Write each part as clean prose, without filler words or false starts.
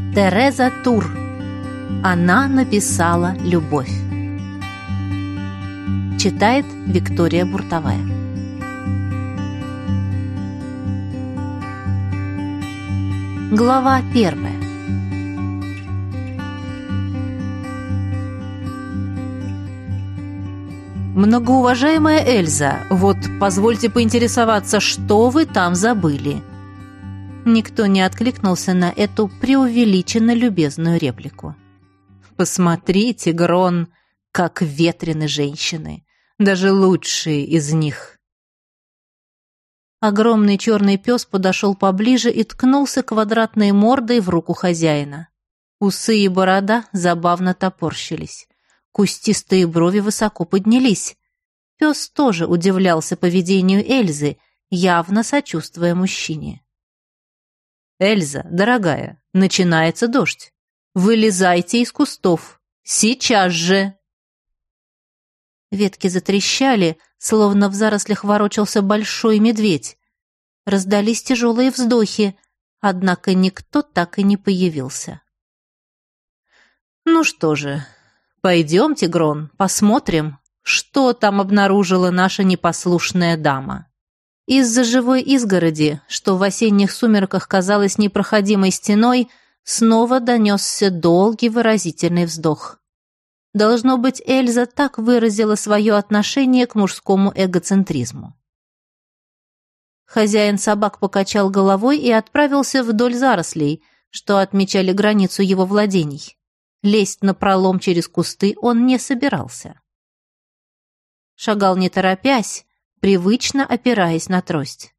Тереза Тур. Она написала любовь. Читает Виктория Буртовая. Глава 1. Многоуважаемая Эльза, вот позвольте поинтересоваться, что вы там забыли? Никто не откликнулся на эту преувеличенно любезную реплику. Посмотрите, Грон, как ветрены женщины, даже лучшие из них. Огромный черный пес подошел поближе и ткнулся квадратной мордой в руку хозяина. Усы и борода забавно топорщились. Кустистые брови высоко поднялись. Пес тоже удивлялся поведению Эльзы, явно сочувствуя мужчине. «Эльза, дорогая, начинается дождь. Вылезайте из кустов. Сейчас же!» Ветки затрещали, словно в зарослях ворочался большой медведь. Раздались тяжелые вздохи, однако никто так и не появился. «Ну что же, пойдемте, Грон, посмотрим, что там обнаружила наша непослушная дама». Из-за живой изгороди, что в осенних сумерках казалась непроходимой стеной, снова донесся долгий выразительный вздох. Должно быть, Эльза так выразила свое отношение к мужскому эгоцентризму. Хозяин собак покачал головой и отправился вдоль зарослей, что отмечали границу его владений. Лезть напролом через кусты он не собирался. Шагал не торопясь, привычно опираясь на трость.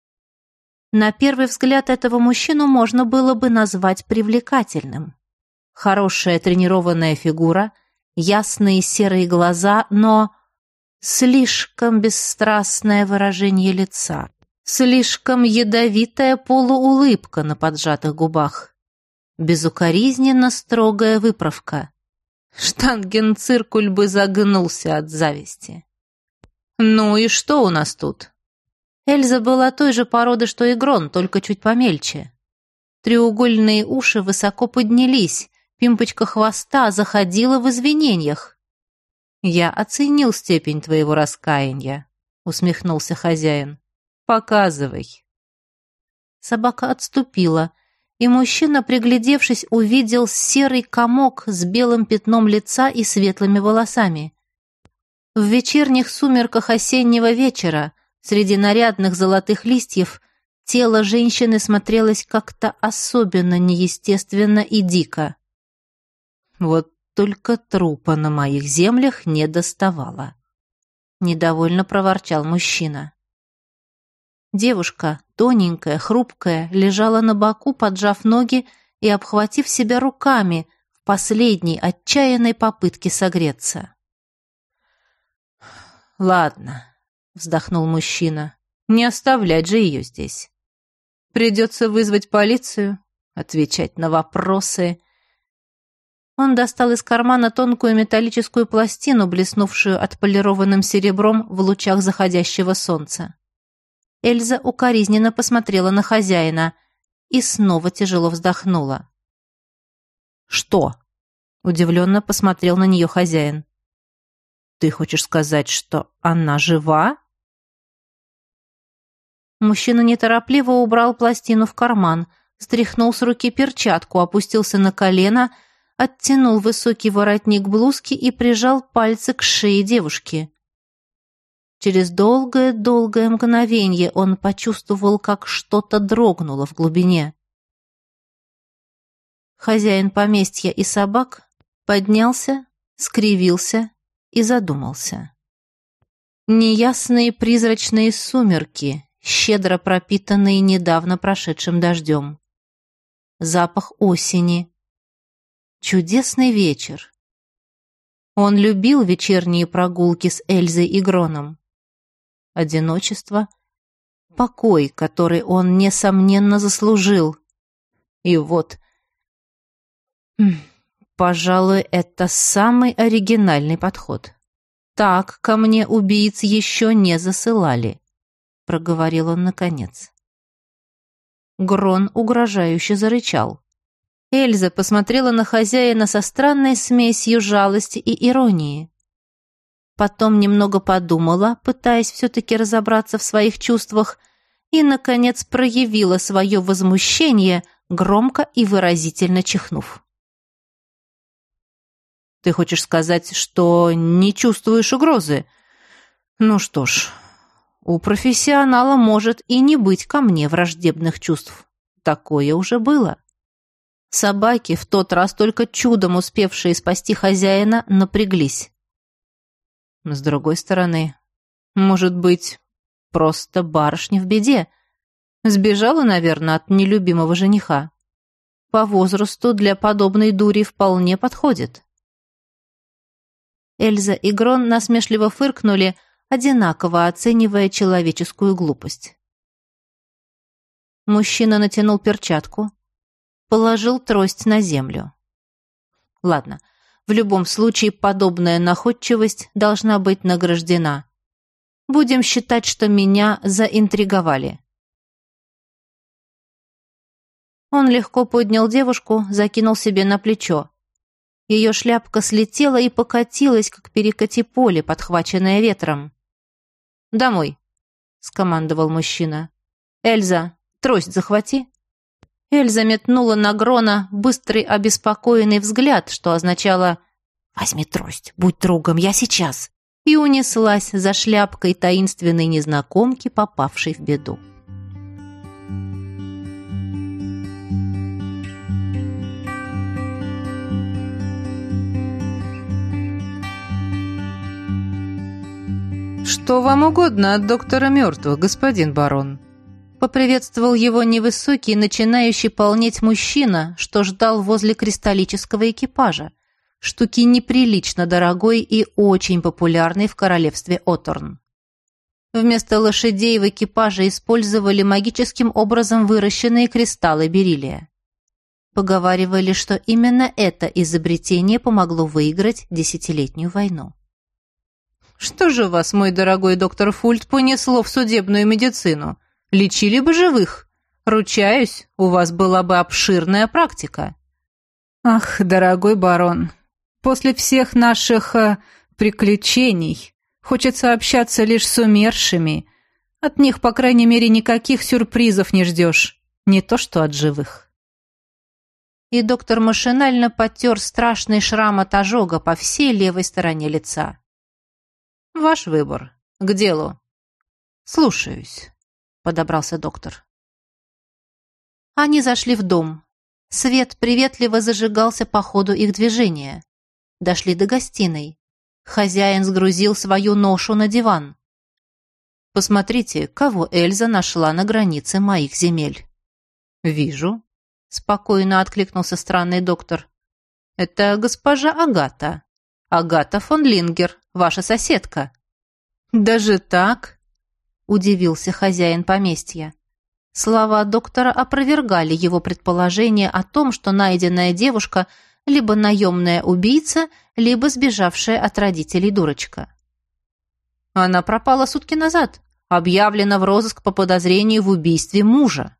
На первый взгляд этого мужчину можно было бы назвать привлекательным. Хорошая тренированная фигура, ясные серые глаза, но слишком бесстрастное выражение лица, слишком ядовитая полуулыбка на поджатых губах, безукоризненно строгая выправка. Штангенциркуль бы загнулся от зависти. «Ну и что у нас тут?» Эльза была той же породы, что и Грон, только чуть помельче. Треугольные уши высоко поднялись, пимпочка хвоста заходила в извинениях. «Я оценил степень твоего раскаяния», — усмехнулся хозяин. «Показывай». Собака отступила, и мужчина, приглядевшись, увидел серый комок с белым пятном лица и светлыми волосами. В вечерних сумерках осеннего вечера, среди нарядных золотых листьев, тело женщины смотрелось как-то особенно неестественно и дико. «Вот только трупа на моих землях не доставало», — недовольно проворчал мужчина. Девушка, тоненькая, хрупкая, лежала на боку, поджав ноги и обхватив себя руками в последней отчаянной попытке согреться. «Ладно», — вздохнул мужчина, — «не оставлять же ее здесь. Придется вызвать полицию, отвечать на вопросы». Он достал из кармана тонкую металлическую пластину, блеснувшую отполированным серебром в лучах заходящего солнца. Эльза укоризненно посмотрела на хозяина и снова тяжело вздохнула. «Что?» — удивленно посмотрел на нее хозяин. «Ты хочешь сказать, что она жива?» Мужчина неторопливо убрал пластину в карман, стряхнул с руки перчатку, опустился на колено, оттянул высокий воротник блузки и прижал пальцы к шее девушки. Через долгое-долгое мгновенье он почувствовал, как что-то дрогнуло в глубине. Хозяин поместья и собак поднялся, скривился и задумался. Неясные призрачные сумерки, щедро пропитанные недавно прошедшим дождем. Запах осени. Чудесный вечер. Он любил вечерние прогулки с Эльзой и Гроном. Одиночество, покой, который он, несомненно, заслужил. И вот... Пожалуй, это самый оригинальный подход. Так ко мне убийц еще не засылали, проговорил он наконец. Грон угрожающе зарычал. Эльза посмотрела на хозяина со странной смесью жалости и иронии. Потом немного подумала, пытаясь все-таки разобраться в своих чувствах, и, наконец, проявила свое возмущение, громко и выразительно чихнув. «Ты хочешь сказать, что не чувствуешь угрозы? Ну что ж, у профессионала может и не быть ко мне враждебных чувств. Такое уже было». Собаки, в тот раз только чудом успевшие спасти хозяина, напряглись. С другой стороны, может быть, просто барышня в беде. Сбежала, наверное, от нелюбимого жениха. По возрасту для подобной дури вполне подходит. Эльза и Грон насмешливо фыркнули, одинаково оценивая человеческую глупость. Мужчина натянул перчатку, положил трость на землю. Ладно, в любом случае подобная находчивость должна быть награждена. Будем считать, что меня заинтриговали. Он легко поднял девушку, закинул себе на плечо. Ее шляпка слетела и покатилась, как перекати поле, подхваченное ветром. «Домой», — скомандовал мужчина. «Эльза, трость захвати». Эльза метнула на Грона быстрый обеспокоенный взгляд, что означало «Возьми трость, будь другом, я сейчас», и унеслась за шляпкой таинственной незнакомки, попавшей в беду. «Что вам угодно от доктора мертвых, господин барон?» Поприветствовал его невысокий, начинающий полнеть мужчина, что ждал возле кристаллического экипажа, штуки неприлично дорогой и очень популярной в королевстве Оторн. Вместо лошадей в экипаже использовали магическим образом выращенные кристаллы бериллия. Поговаривали, что именно это изобретение помогло выиграть десятилетнюю войну. «Что же вас, мой дорогой доктор Фульт, понесло в судебную медицину? Лечили бы живых. Ручаюсь, у вас была бы обширная практика». «Ах, дорогой барон, после всех наших приключений хочется общаться лишь с умершими. От них, по крайней мере, никаких сюрпризов не ждешь. Не то что от живых». И доктор машинально потер страшный шрам от ожога по всей левой стороне лица. «Ваш выбор. К делу». «Слушаюсь», — подобрался доктор. Они зашли в дом. Свет приветливо зажигался по ходу их движения. Дошли до гостиной. Хозяин сгрузил свою ношу на диван. «Посмотрите, кого Эльза нашла на границе моих земель». «Вижу», — спокойно откликнулся странный доктор. «Это госпожа Агата. Агата фон Лингер, ваша соседка». «Даже так?» — удивился хозяин поместья. Слова доктора опровергали его предположение о том, что найденная девушка либо наемная убийца, либо сбежавшая от родителей дурочка. «Она пропала сутки назад, объявлена в розыск по подозрению в убийстве мужа».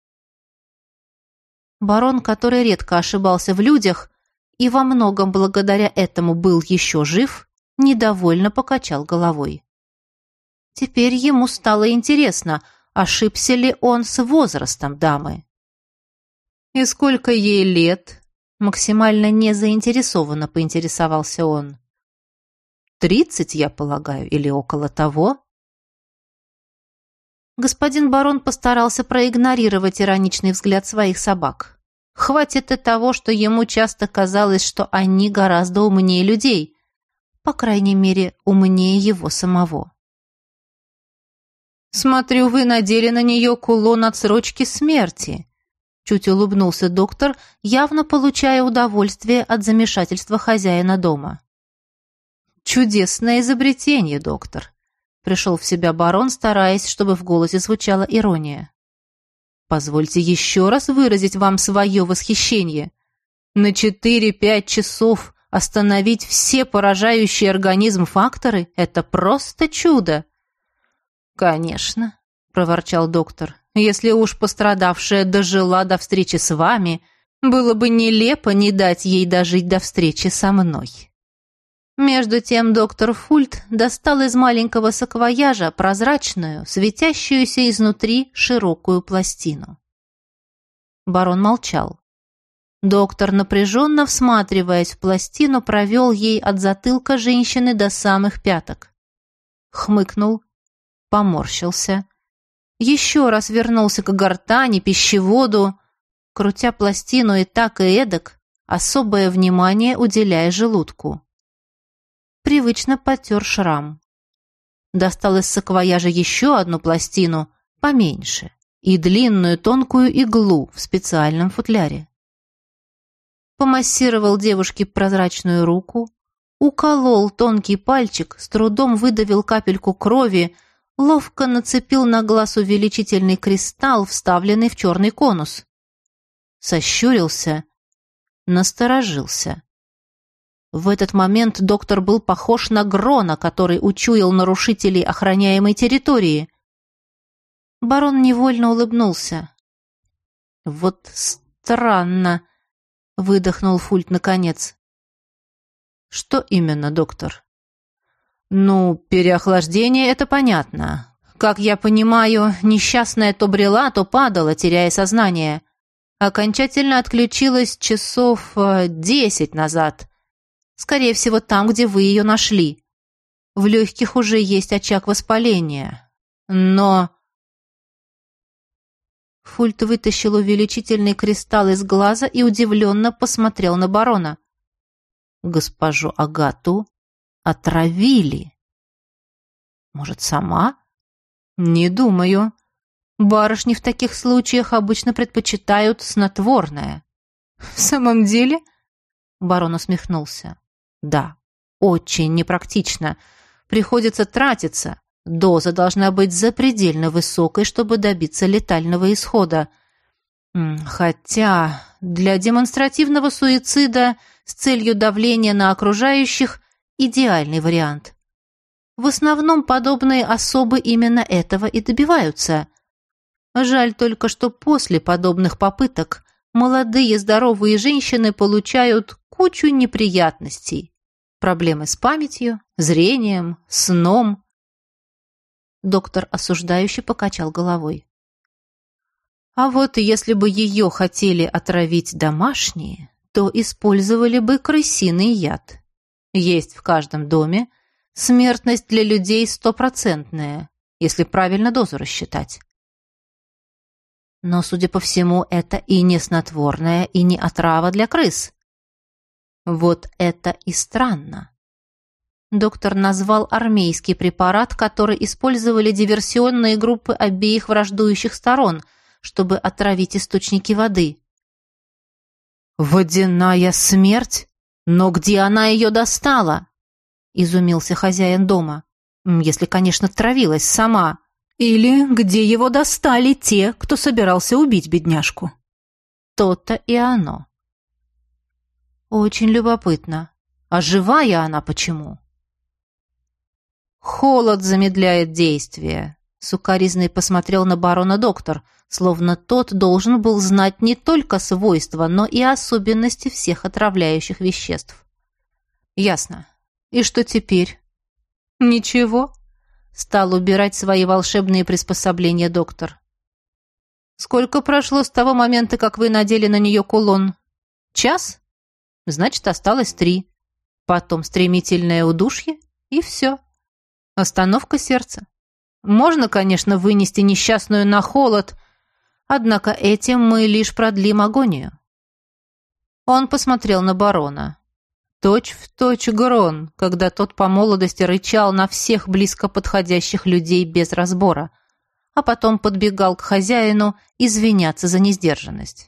Барон, который редко ошибался в людях и во многом благодаря этому был еще жив, недовольно покачал головой. Теперь ему стало интересно, ошибся ли он с возрастом дамы. «И сколько ей лет?» — максимально незаинтересованно поинтересовался он. 30, я полагаю, или около того?» Господин барон постарался проигнорировать ироничный взгляд своих собак. Хватит и того, что ему часто казалось, что они гораздо умнее людей, по крайней мере, умнее его самого. «Смотрю, вы надели на нее кулон отсрочки смерти», — чуть улыбнулся доктор, явно получая удовольствие от замешательства хозяина дома. «Чудесное изобретение, доктор», — пришел в себя барон, стараясь, чтобы в голосе звучала ирония. «Позвольте еще раз выразить вам свое восхищение. На 4-5 часов остановить все поражающие организм факторы — это просто чудо». «Конечно», — проворчал доктор, «если уж пострадавшая дожила до встречи с вами, Было бы нелепо не дать ей дожить до встречи со мной. Между тем доктор Фульт достал из маленького саквояжа прозрачную, светящуюся изнутри широкую пластину. Барон молчал. Доктор, напряженно всматриваясь в пластину, провел ей от затылка женщины до самых пяток. Хмыкнул, поморщился. Еще раз вернулся к гортани, пищеводу, крутя пластину и так, и эдак, особое внимание уделяя желудку. Привычно потер шрам. Достал из саквояжа еще одну пластину, поменьше, и длинную тонкую иглу в специальном футляре. Помассировал девушке прозрачную руку, уколол тонкий пальчик, с трудом выдавил капельку крови, ловко нацепил на глаз увеличительный кристалл, вставленный в черный конус. Сощурился, насторожился. В этот момент доктор был похож на Грона, который учуял нарушителей охраняемой территории. Барон невольно улыбнулся. «Вот странно», — выдохнул Фульт наконец. «Что именно, доктор?» «Ну, переохлаждение — это понятно. Как я понимаю, несчастная то брела, то падала, теряя сознание. Окончательно отключилась часов 10 назад. Скорее всего, там, где вы ее нашли. В легких уже есть очаг воспаления. Но...» Фульт вытащил увеличительный кристалл из глаза и удивленно посмотрел на барона. «Госпожу Агату отравили. Может, сама? Не думаю. Барышни в таких случаях обычно предпочитают снотворное». «В самом деле?» Барон усмехнулся. «Да, очень непрактично. Приходится тратиться. Доза должна быть запредельно высокой, чтобы добиться летального исхода. Хотя для демонстративного суицида с целью давления на окружающих идеальный вариант. В основном подобные особы именно этого и добиваются. Жаль только, что после подобных попыток молодые здоровые женщины получают кучу неприятностей. Проблемы с памятью, зрением, сном. Доктор осуждающе покачал головой. А вот если бы ее хотели отравить домашние, то использовали бы крысиный яд. Есть в каждом доме, смертность для людей 100%, если правильно дозу рассчитать. Но, судя по всему, это и не снотворное, и не отрава для крыс. Вот это и странно. Доктор назвал армейский препарат, который использовали диверсионные группы обеих враждующих сторон, чтобы отравить источники воды. «Водяная смерть? Но где она ее достала?» — изумился хозяин дома. «Если, конечно, травилась сама. Или где его достали те, кто собирался убить бедняжку?» То-то и оно. Очень любопытно. А живая она почему? «Холод замедляет действие», — сукаризный посмотрел на барона доктор, словно тот должен был знать не только свойства, но и особенности всех отравляющих веществ. «Ясно. И что теперь?» «Ничего», — стал убирать свои волшебные приспособления доктор. «Сколько прошло с того момента, как вы надели на нее кулон? Час? Значит, осталось 3. Потом стремительное удушье, и все. Остановка сердца. Можно, конечно, вынести несчастную на холод, однако этим мы лишь продлим агонию». Он посмотрел на барона. Точь-в-точь Грон, когда тот по молодости рычал на всех близко подходящих людей без разбора, а потом подбегал к хозяину извиняться за несдержанность.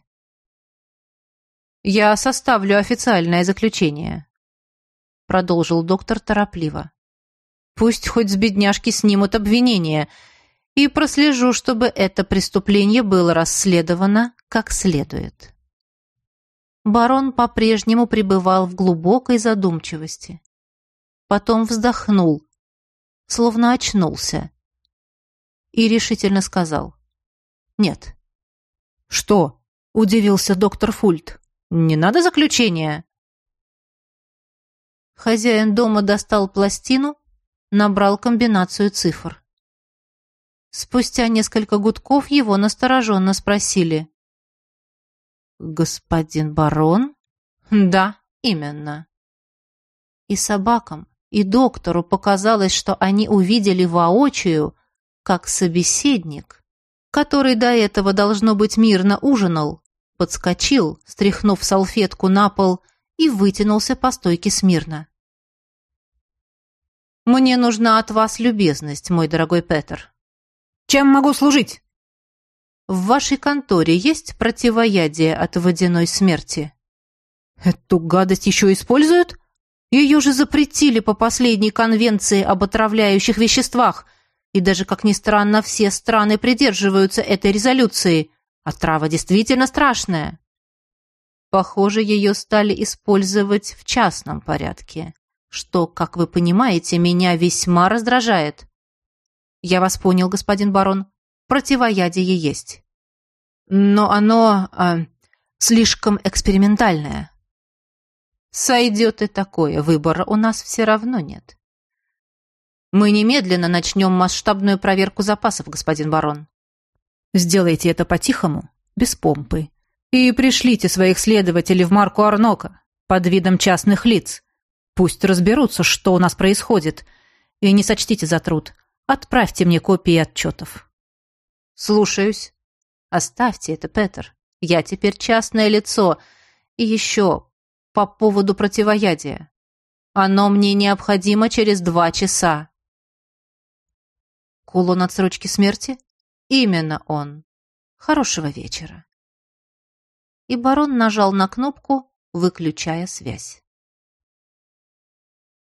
«Я составлю официальное заключение», — продолжил доктор торопливо. «Пусть хоть с бедняжки снимут обвинение, и прослежу, чтобы это преступление было расследовано как следует». Барон по-прежнему пребывал в глубокой задумчивости. Потом вздохнул, словно очнулся, и решительно сказал: «Нет». «Что?» — удивился доктор Фульт. Не надо заключения?» Хозяин дома достал пластину, набрал комбинацию цифр. Спустя несколько гудков его настороженно спросили. «Господин барон?» «Да, именно». И собакам, и доктору показалось, что они увидели воочию, как собеседник, который до этого, должно быть, мирно ужинал, подскочил, стряхнув салфетку на пол, и вытянулся по стойке смирно. «Мне нужна от вас любезность, мой дорогой Петер». «Чем могу служить?» «В вашей конторе есть противоядие от водяной смерти?» «Эту гадость еще используют?» «Ее же запретили по последней конвенции об отравляющих веществах, и даже, как ни странно, все страны придерживаются этой резолюции. Отрава действительно страшная». Похоже, ее стали использовать в частном порядке, что, как вы понимаете, меня весьма раздражает. Я вас понял, господин барон. Противоядие есть. Но оно слишком экспериментальное. Сойдет и такое, выбора у нас все равно нет. Мы немедленно начнем масштабную проверку запасов, господин барон. Сделайте это по-тихому, без помпы. И пришлите своих следователей в марку Арнока под видом частных лиц. Пусть разберутся, что у нас происходит. И не сочтите за труд. Отправьте мне копии отчетов. Слушаюсь. Оставьте это, Петер. Я теперь частное лицо. И еще по поводу противоядия. Оно мне необходимо через 2 часа. Кулон отсрочки смерти? Именно он. Хорошего вечера. И барон нажал на кнопку, выключая связь.